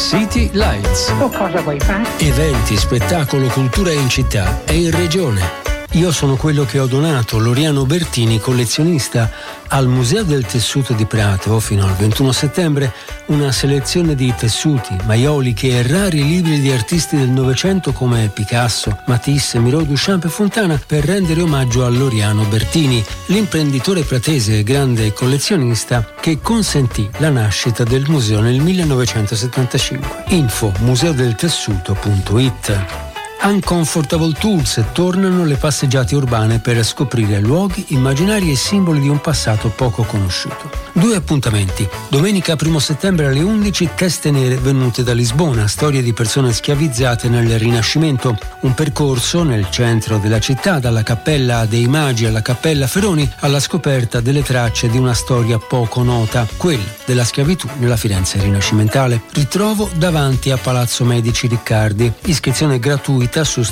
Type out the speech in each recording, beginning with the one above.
City Lights. O cosa vuoi fare? Eventi, spettacolo, cultura in città e in regione. Io sono quello che ho donato, Loriano Bertini, collezionista, al Museo del Tessuto di Prato fino al 21 settembre una selezione di tessuti, maioliche e rari libri di artisti del Novecento come Picasso, Matisse, Miro, Duchamp e Fontana per rendere omaggio a Loriano Bertini, l'imprenditore pratese e grande collezionista che consentì la nascita del museo nel 1975. Info museodeltessuto.it. Uncomfortable Tools, tornano le passeggiate urbane per scoprire luoghi, immaginari e simboli di un passato poco conosciuto. 2 appuntamenti. Domenica 1 settembre alle 11, Teste Nere venute da Lisbona, storie di persone schiavizzate nel Rinascimento. Un percorso nel centro della città, dalla Cappella dei Magi alla Cappella Feroni, alla scoperta delle tracce di una storia poco nota, quella della schiavitù nella Firenze rinascimentale. Ritrovo davanti a Palazzo Medici Riccardi. Iscrizione gratuita su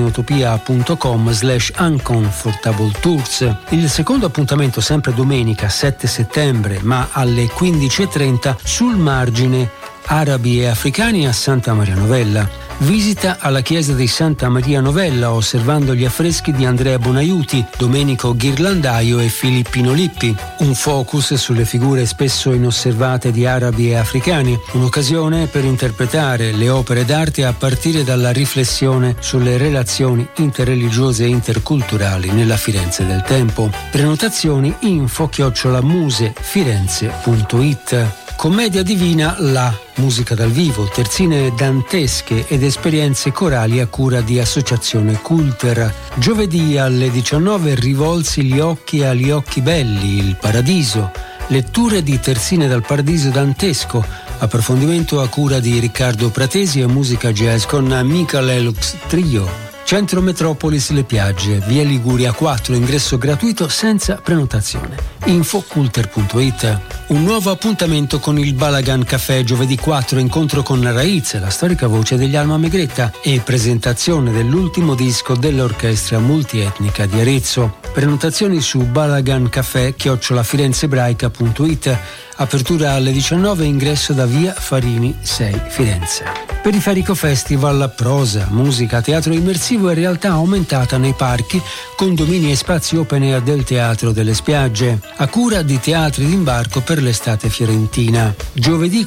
stazioneutopia.com/uncomfortable tours. Il secondo appuntamento sempre domenica 7 settembre ma alle 15:30 sul margine Arabi e Africani a Santa Maria Novella. Visita alla chiesa di Santa Maria Novella osservando gli affreschi di Andrea Bonaiuti, Domenico Ghirlandaio e Filippino Lippi. Un focus sulle figure spesso inosservate di arabi e africani, un'occasione per interpretare le opere d'arte a partire dalla riflessione sulle relazioni interreligiose e interculturali nella Firenze del tempo. Prenotazioni info@musefirenze.it. Commedia divina La musica dal vivo, terzine dantesche ed esperienze corali a cura di Associazione Culter. Giovedì alle 19 Rivolsi gli occhi agli occhi belli, il paradiso. Letture di terzine dal paradiso dantesco, approfondimento a cura di Riccardo Pratesi e musica jazz con Michael Elux Trio. Centro Metropolis Le Piagge, via Liguria 4, ingresso gratuito senza prenotazione. Infoculter.it. Un nuovo appuntamento con il Balagan Café, giovedì 4, incontro con Raiz, la storica voce degli Alma Megretta, e presentazione dell'ultimo disco dell'orchestra multietnica di Arezzo. Prenotazioni su balagancaffè@firenzeebraica.it. Apertura alle 19, ingresso da via Farini 6 Firenze. Periferico Festival, prosa, musica, teatro immersivo e realtà aumentata nei parchi, condomini e spazi open air del Teatro delle Spiagge, a cura di Teatri d'Imbarco per l'estate fiorentina. Giovedì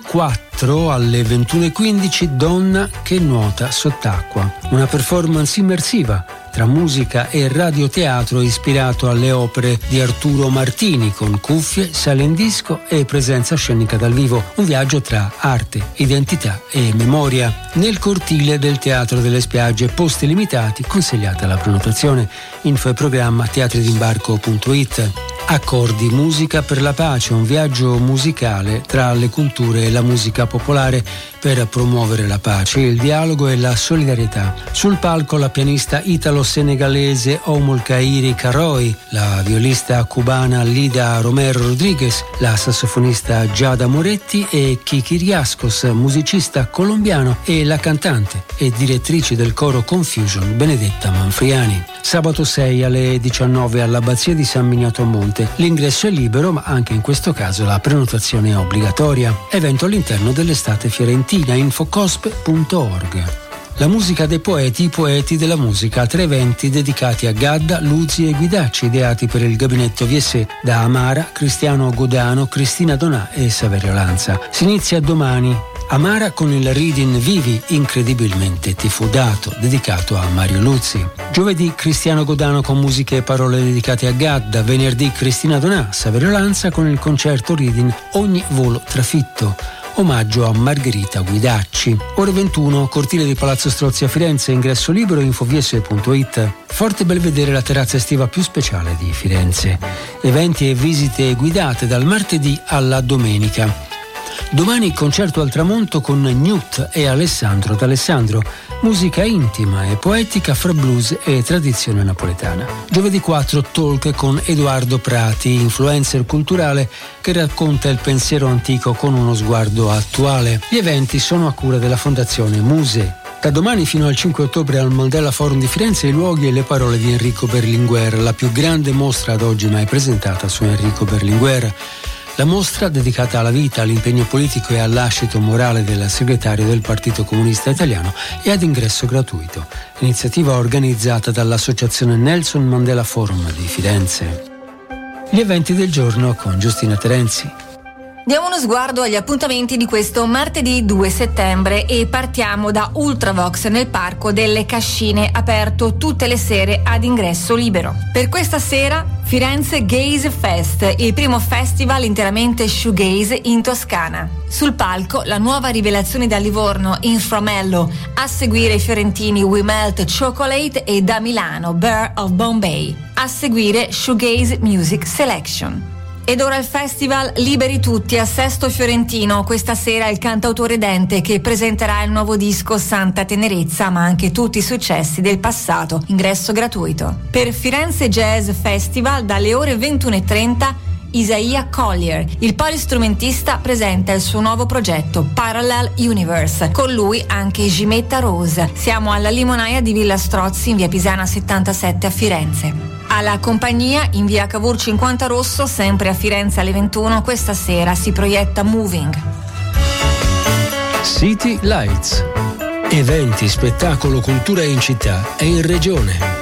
4 alle 21:15 Donna che nuota sott'acqua, una performance immersiva tra musica e radioteatro ispirato alle opere di Arturo Martini, con cuffie, sale in disco e presenza scenica dal vivo. Un viaggio tra arte, identità e memoria. Nel cortile del Teatro delle Spiagge, posti limitati, consigliata la prenotazione. Info e programma teatridimbarco.it. Accordi, musica per la pace, un viaggio musicale tra le culture e la musica popolare per promuovere la pace, il dialogo e la solidarietà. Sul palco la pianista italo-senegalese Omol Kairi Karoi, la violista cubana Lida Romero Rodriguez, la sassofonista Giada Moretti e Kiki Riascos, musicista colombiano, e la cantante e direttrice del coro Confusion Benedetta Manfriani. Sabato 6 alle 19 all'Abbazia di San Miniato a Monte. L'ingresso è libero, ma anche in questo caso la prenotazione è obbligatoria. Evento all'interno dell'estate fiorentina, infocosp.org. La musica dei poeti, i poeti della musica, 3 eventi dedicati a Gadda, Luzi e Guidacci, ideati per il gabinetto Viessé da Amara, Cristiano Godano, Cristina Donà e Saverio Lanza. Si inizia domani. Amara con il reading Vivi, incredibilmente ti fu dato, dedicato a Mario Luzzi. Giovedì Cristiano Godano con musiche e parole dedicate a Gadda. Venerdì Cristina Donà, Saverio Lanza con il concerto reading Ogni volo trafitto, omaggio a Margherita Guidacci. Ore 21, cortile di Palazzo Strozzi a Firenze, ingresso libero, infoviesse.it. Forte Belvedere, la terrazza estiva più speciale di Firenze. Eventi e visite guidate dal martedì alla domenica. Domani concerto al tramonto con Newt e Alessandro D'Alessandro, musica intima e poetica fra blues e tradizione napoletana. Giovedì 4 talk con Edoardo Prati, influencer culturale che racconta il pensiero antico con uno sguardo attuale. Gli eventi sono a cura della Fondazione Muse. Da domani fino al 5 ottobre al Mandela Forum di Firenze i luoghi e le parole di Enrico Berlinguer, la più grande mostra ad oggi mai presentata su Enrico Berlinguer. La mostra, dedicata alla vita, all'impegno politico e all'ascito morale del segretario del Partito Comunista Italiano, è ad ingresso gratuito. Iniziativa organizzata dall'Associazione Nelson Mandela Forum di Firenze. Gli eventi del giorno con Giustina Terenzi. Diamo uno sguardo agli appuntamenti di questo martedì 2 settembre e partiamo da Ultravox nel Parco delle Cascine, aperto tutte le sere ad ingresso libero. Per questa sera Firenze Gaze Fest, il primo festival interamente shoegaze in Toscana. Sul palco la nuova rivelazione da Livorno, Inframello, a seguire i fiorentini We Melt Chocolate e da Milano Bear of Bombay, a seguire Shoegaze Music Selection. Ed ora il festival Liberi Tutti a Sesto Fiorentino, questa sera il cantautore Dente che presenterà il nuovo disco Santa Tenerezza, ma anche tutti i successi del passato, ingresso gratuito. Per Firenze Jazz Festival dalle ore 21:30 Isaiah Collier, il polistrumentista, presenta il suo nuovo progetto Parallel Universe, con lui anche Gimetta Rose. Siamo alla Limonaia di Villa Strozzi in via Pisana 77 a Firenze. Alla compagnia in via Cavour 50 Rosso, sempre a Firenze alle 21, questa sera si proietta Moving. City Lights. Eventi, spettacolo, cultura in città e in regione.